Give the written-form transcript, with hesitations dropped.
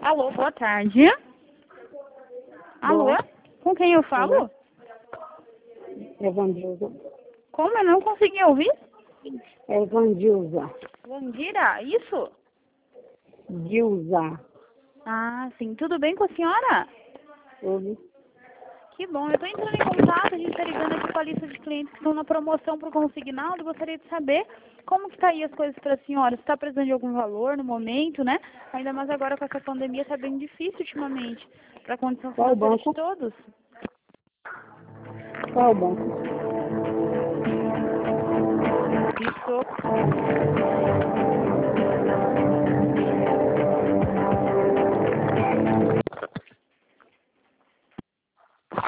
Alô, boa tarde. Alô? Boa. Com quem eu falo? Evandilza. Como eu não consegui ouvir? Evandilza. Vandira, isso? Dilza. Ah, sim. Tudo bem com a senhora? Tudo. Que bom. Eu estou entrando em contato, a gente está ligando aqui com a lista de clientes que estão na promoção para o consignado. Gostaria de saber como que está aí as coisas para a senhora. Se está precisando de algum valor no momento, né? Ainda mais agora com essa pandemia está bem difícil ultimamente para a condição Qual o financeira de banco? todos. Qual o banco? Isso.